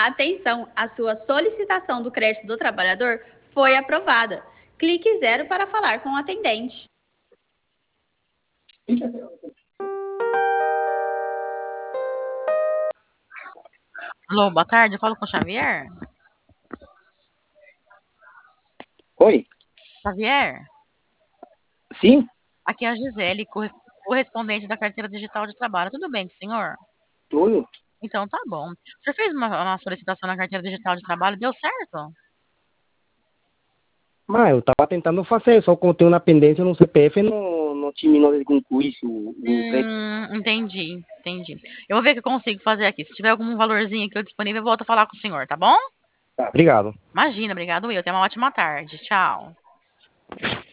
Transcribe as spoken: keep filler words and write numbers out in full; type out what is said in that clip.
Atenção, a sua solicitação do crédito do trabalhador foi aprovada. Clique zero para falar com o atendente. Alô, boa tarde, eu falo com o Xavier. Oi? Xavier? Sim? Aqui é a Gisele, correspondente da carteira digital de trabalho. Tudo bem com o senhor? Tudo. Então tá bom. O senhor fez uma, uma solicitação na carteira digital de trabalho, deu certo? Mas eu tava tentando fazer, só que eu tenho uma pendência no C P F e não, não terminou de concluir o, o crédito. Hum, entendi, entendi. Eu vou ver o que eu consigo fazer aqui. Se tiver algum valorzinho aqui disponível, eu volto a falar com o senhor, tá bom? Tá, obrigado. Imagina, obrigado eu. Tenha uma ótima tarde. Tchau.